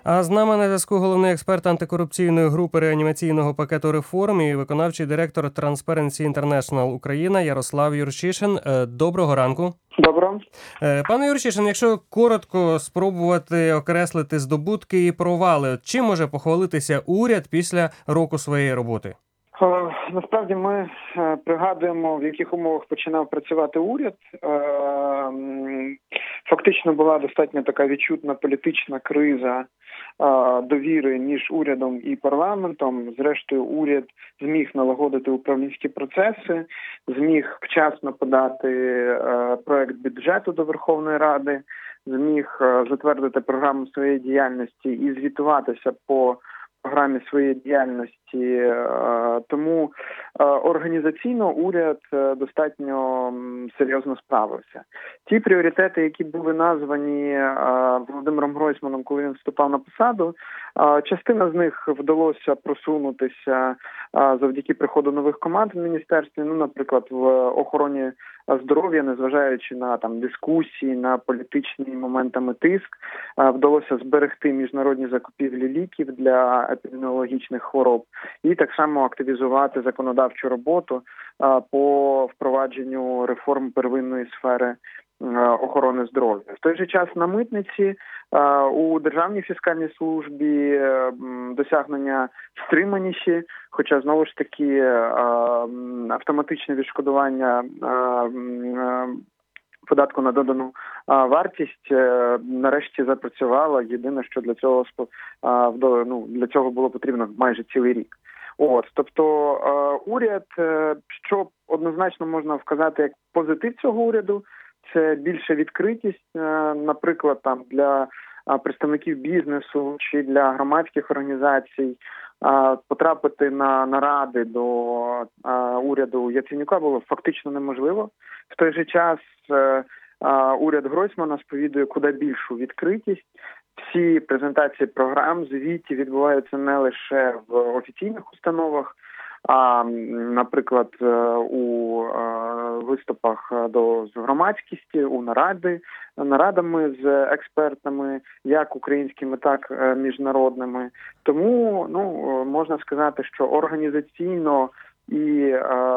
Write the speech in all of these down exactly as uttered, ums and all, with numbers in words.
А з нами на зв'язку головний експерт антикорупційної групи реанімаційного пакету реформ і виконавчий директор Transparency International Україна Ярослав Юрчишин. Доброго ранку. Доброго. Пане Юрчишин, якщо коротко спробувати окреслити здобутки і провали, чим може похвалитися уряд після року своєї роботи? Насправді ми пригадуємо, в яких умовах починав працювати уряд. Фактично була достатньо така відчутна політична криза довіри між урядом і парламентом. Зрештою, уряд зміг налагодити управлінські процеси, зміг вчасно подати проект бюджету до Верховної Ради, зміг затвердити програму своєї діяльності і звітуватися по програмі своєї діяльності. Тому організаційно уряд достатньо серйозно справився. Ті пріоритети, які були названі Володимиром Гройсманом, коли він вступав на посаду, частина з них вдалося просунутися завдяки приходу нових команд в міністерстві. Ну, наприклад, в охороні здоров'я, незважаючи на там дискусії, на політичні моментами тиск, вдалося зберегти міжнародні закупівлі ліків для епідеміологічних хвороб і так само активізувати законодавчу роботу по впровадженню реформ первинної сфери охорони здоров'я. В той же час на митниці у Державній фіскальній службі досягнення стриманіші, хоча, знову ж таки, автоматичне відшкодування податку на додану вартість нарешті запрацювала. Єдине, що для цього ну, для цього було потрібно майже цілий рік. От, тобто уряд, що однозначно можна вказати як позитив цього уряду, це більша відкритість, наприклад, там для представників бізнесу чи для громадських організацій. Потрапити на наради до уряду Яценюка було фактично неможливо. В той же час уряд Гройсмана сповідує куди більшу відкритість. Всі презентації програм, звіті відбуваються не лише в офіційних установах, а, наприклад, у виступах до громадськості, у наради, нарадами з експертами, як українськими, так міжнародними. Тому, ну, можна сказати, що організаційно і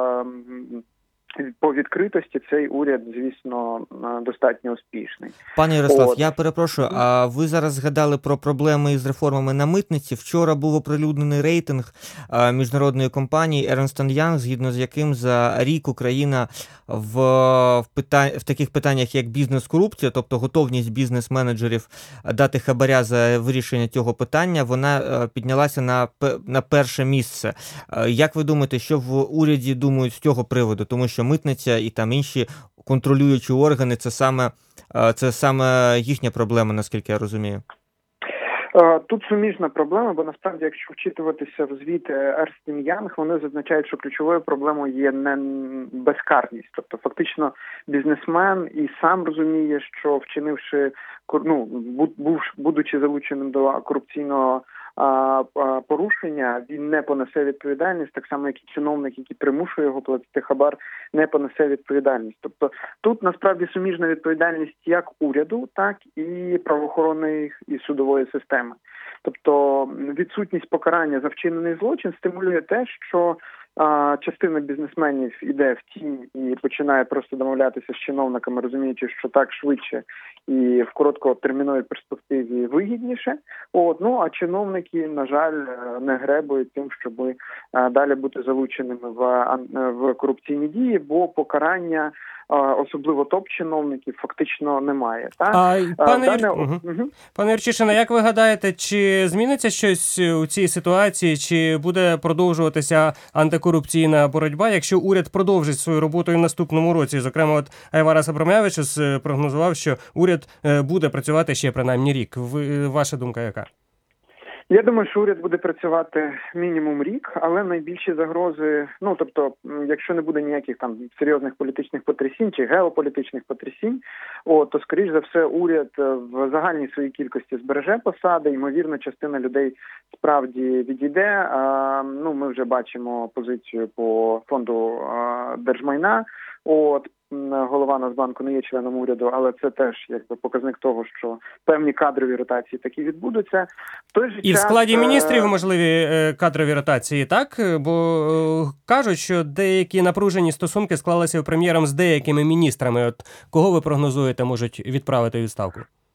по відкритості цей уряд, звісно, достатньо успішний. Пане Ярослав, От. я перепрошую, а ви зараз згадали про проблеми із реформами на митниці. Вчора був оприлюднений рейтинг міжнародної компанії Ernst енд Young, згідно з яким за рік Україна в, в, питань, в таких питаннях, як бізнес-корупція, тобто готовність бізнес-менеджерів дати хабаря за вирішення цього питання, вона піднялася на, на перше місце. Як ви думаєте, що в уряді думають з цього приводу? Тому що митниця і там інші контролюючі органи, це саме, це саме їхня проблема, наскільки я розумію. Тут суміжна проблема, бо насправді, якщо вчитуватися в звіт Ernst енд Young, вони зазначають, що ключовою проблемою є не безкарність. Тобто, фактично, бізнесмен і сам розуміє, що вчинивши, ну, будучи залученим до корупційного порушення, він не понесе відповідальність, так само, як і чиновник, який примушує його платити хабар, не понесе відповідальність. Тобто тут, насправді, суміжна відповідальність як уряду, так і правоохоронної і судової системи. Тобто відсутність покарання за вчинений злочин стимулює те, що а, частина бізнесменів іде в тінь і починає просто домовлятися з чиновниками, розуміючи, що так швидше і в короткотерміновій перспективі вигідніше. От, ну, а чиновники, на жаль, не гребують тим, щоб далі бути залученими в, в корупційні дії, бо покарання, особливо топ-чиновників, фактично немає. Так? А, пане, Дане... Юр... угу. Угу. Пане Юрчишин, як ви гадаєте, чи зміниться щось у цій ситуації, чи буде продовжуватися антикорупційна боротьба, якщо уряд продовжить свою роботу і в наступному році? Зокрема, от Айварас Абромявичус прогнозував, що уряд буде працювати ще принаймні рік. Ви, ваша думка яка? Я думаю, що уряд буде працювати мінімум рік, але найбільші загрози, ну, тобто, якщо не буде ніяких там серйозних політичних потрясінь чи геополітичних потрясінь, о, то, скоріш за все, уряд в загальній своїй кількості збереже посади, ймовірно, частина людей справді відійде. А, ну, ми вже бачимо позицію по фонду а, держмайна. От, голова Нацбанку не є членом уряду, але це теж якби показник того, що певні кадрові ротації такі відбудуться. В той же І в час, складі е, міністрів можливі е, кадрові ротації, так? Бо е, кажуть, що деякі напружені стосунки склалися у прем'єром з деякими міністрами. От кого ви прогнозуєте, можуть відправити у відставку?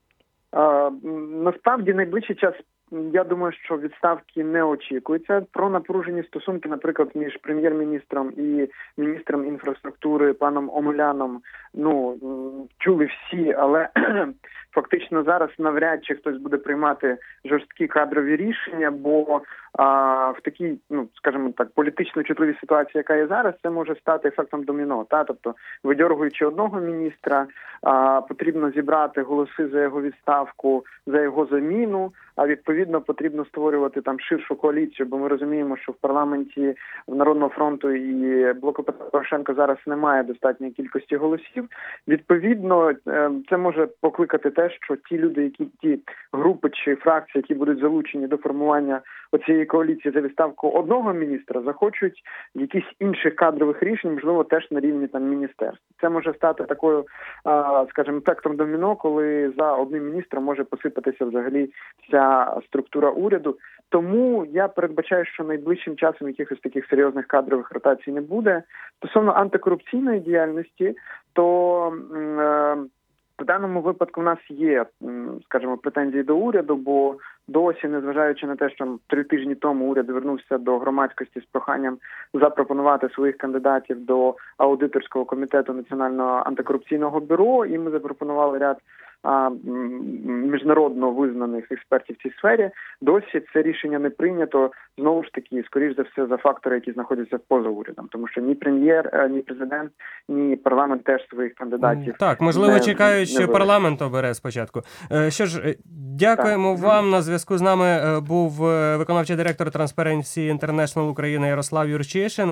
е, насправді найближчий час, я думаю, що відставки не очікується. Про напружені стосунки, наприклад, між прем'єр-міністром і міністром інфраструктури паном Омеляном, ну, чули всі, але фактично зараз навряд чи хтось буде приймати жорсткі кадрові рішення, бо а, в такій, ну, скажімо так, політично чутливій ситуації, яка є зараз, це може стати ефектом доміно. Та? Тобто, видьоргуючи одного міністра, а, потрібно зібрати голоси за його відставку, за його заміну, а відповідно потрібно створювати там ширшу коаліцію, бо ми розуміємо, що в парламенті в Народного фронту і Блоку Петра Порошенка зараз немає достатньої кількості голосів. Відповідно, це може покликати те, що ті люди, які ті групи чи фракції, які будуть залучені до формування оцієї коаліції за відставку одного міністра, захочуть якісь інших кадрових рішень, можливо, теж на рівні там міністерств. Це може стати такою, скажімо, ефектом доміно, коли за одним міністром може посипатися взагалі вся структура уряду. Тому я передбачаю, що найближчим часом якихось таких серйозних кадрових ротацій не буде. Стосовно антикорупційної діяльності, то е, в даному випадку в нас є, скажімо, претензії до уряду, бо досі, незважаючи на те, що три тижні тому уряд звернувся до громадськості з проханням запропонувати своїх кандидатів до аудиторського комітету Національного антикорупційного бюро, і ми запропонували ряд а, міжнародно визнаних експертів в цій сфері, досі це рішення не прийнято, знову ж таки, скоріш за все, за фактори, які знаходяться поза урядом. Тому що ні прем'єр, ні президент, ні парламент теж своїх кандидатів. Так, можливо, не, чекають, не що виберуть. парламент обере спочатку. Що ж, дякуємо Так. вам. На зв'язку з нами був виконавчий директор Transparency International України Ярослав Юрчишин.